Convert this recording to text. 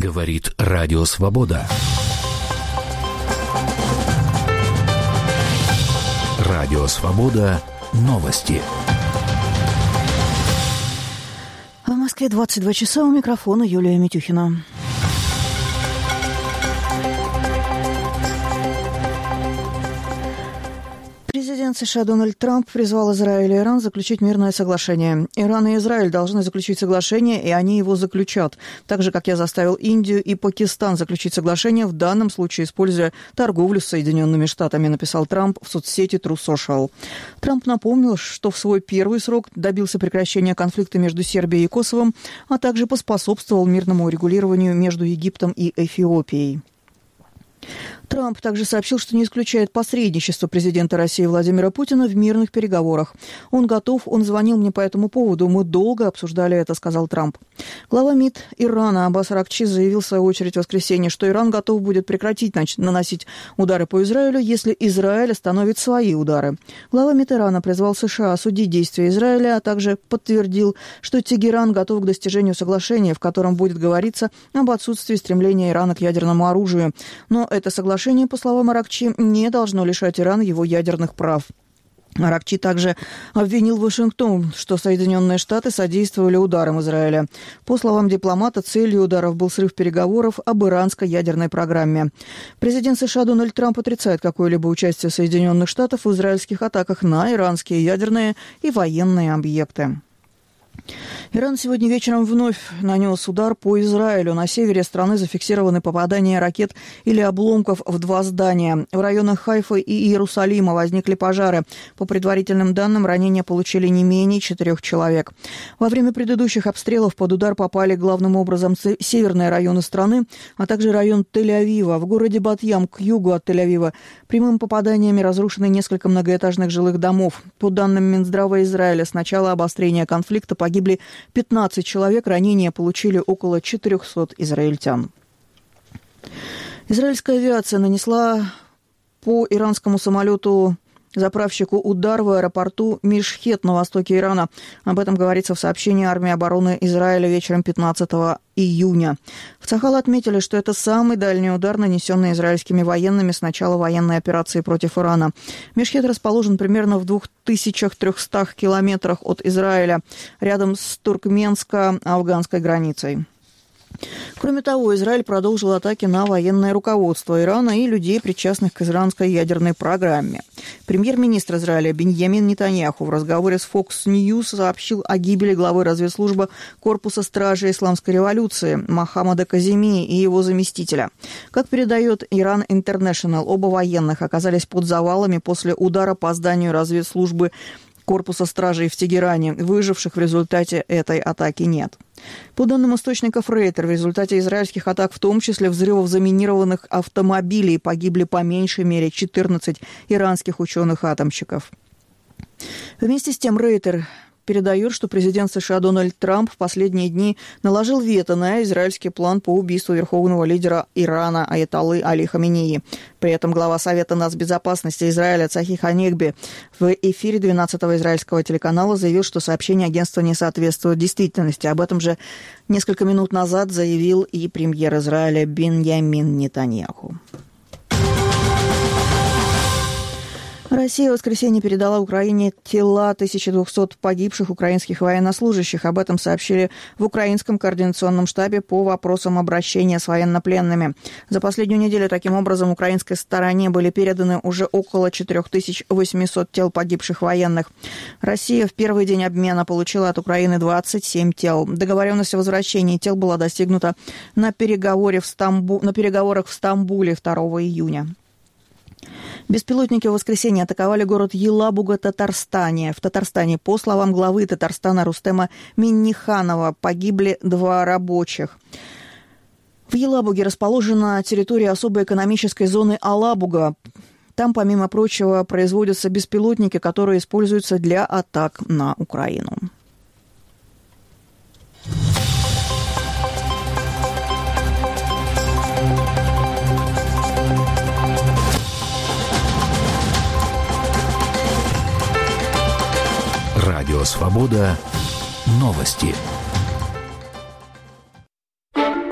Говорит Радио Свобода. Радио Свобода. Новости. В Москве 22 часа, у микрофона Юлия Митюхина. Президент США Дональд Трамп призвал Израиль и Иран заключить мирное соглашение. Иран и Израиль должны заключить соглашение, и они его заключат. Так же, как я заставил Индию и Пакистан заключить соглашение, в данном случае используя торговлю с Соединенными Штатами, написал Трамп в соцсети True Social. Трамп напомнил, что в свой первый срок добился прекращения конфликта между Сербией и Косовом, а также поспособствовал мирному урегулированию между Египтом и Эфиопией. Трамп также сообщил, что не исключает посредничество президента России Владимира Путина в мирных переговорах. Он готов, он звонил мне по этому поводу. Мы долго обсуждали это, сказал Трамп. Глава МИД Ирана Аббас Аракчи заявил в свою очередь в воскресенье, что Иран готов будет прекратить наносить удары по Израилю, если Израиль остановит свои удары. Глава МИД Ирана призвал США осудить действия Израиля, а также подтвердил, что Тегеран готов к достижению соглашения, в котором будет говориться об отсутствии стремления Ирана к ядерному оружию. Но это соглашение, по словам Аракчи, не должно лишать Ирана его ядерных прав. Аракчи также обвинил Вашингтон, что Соединенные Штаты содействовали ударам Израиля. По словам дипломата, целью ударов был срыв переговоров об иранской ядерной программе. Президент США Дональд Трамп отрицает какое-либо участие Соединенных Штатов в израильских атаках на иранские ядерные и военные объекты. Иран сегодня вечером вновь нанес удар по Израилю. На севере страны зафиксированы попадания ракет или обломков в два здания. В районах Хайфы и Иерусалима возникли пожары. По предварительным данным, ранения получили не менее 4 человек. Во время предыдущих обстрелов под удар попали главным образом северные районы страны, а также район Тель-Авива. В городе Бат-Ям, к югу от Тель-Авива, прямыми попаданиями разрушены несколько многоэтажных жилых домов. По данным Минздрава Израиля, с начала обострения конфликта погибли 15 человек, ранения получили около 400 израильтян. Израильская авиация нанесла по иранскому самолету-заправщику удар в аэропорту Мишхет на востоке Ирана. Об этом говорится в сообщении армии обороны Израиля вечером 15 июня. В Цахал отметили, что это самый дальний удар, нанесенный израильскими военными с начала военной операции против Ирана. Мишхет расположен примерно в 2300 километрах от Израиля, рядом с туркменско-афганской границей. Кроме того, Израиль продолжил атаки на военное руководство Ирана и людей, причастных к иранской ядерной программе. Премьер-министр Израиля Биньямин Нетаньяху в разговоре с Fox News сообщил о гибели главы разведслужбы Корпуса стражей Исламской революции Мохаммада Каземи и его заместителя. Как передает Иран Интернешнл, оба военных оказались под завалами после удара по зданию разведслужбы Корпуса стражей в Тегеране. Выживших в результате этой атаки нет. По данным источников Рейтер, в результате израильских атак, в том числе взрывов заминированных автомобилей, погибли по меньшей мере 14 иранских ученых-атомщиков. Вместе с тем Рейтер передает, что президент США Дональд Трамп в последние дни наложил вето на израильский план по убийству верховного лидера Ирана аятоллы Али Хаменеи. При этом глава Совета нацбезопасности Израиля Цахи Ханегби в эфире 12-го израильского телеканала заявил, что сообщение агентства не соответствует действительности. Об этом же несколько минут назад заявил и премьер Израиля Биньямин Нетаньяху. Россия в воскресенье передала Украине тела 1200 погибших украинских военнослужащих. Об этом сообщили в Украинском координационном штабе по вопросам обращения с военнопленными. За последнюю неделю таким образом украинской стороне были переданы уже около 4800 тел погибших военных. Россия в первый день обмена получила от Украины 27 тел. Договоренность о возвращении тел была достигнута на переговорах в Стамбуле 2 июня. Беспилотники в воскресенье атаковали город Елабуга, Татарстане. В Татарстане, по словам главы Татарстана Рустема Минниханова, погибли 2 рабочих. В Елабуге расположена территория особой экономической зоны Алабуга. Там, помимо прочего, производятся беспилотники, которые используются для атак на Украину. Радио Свобода. Новости.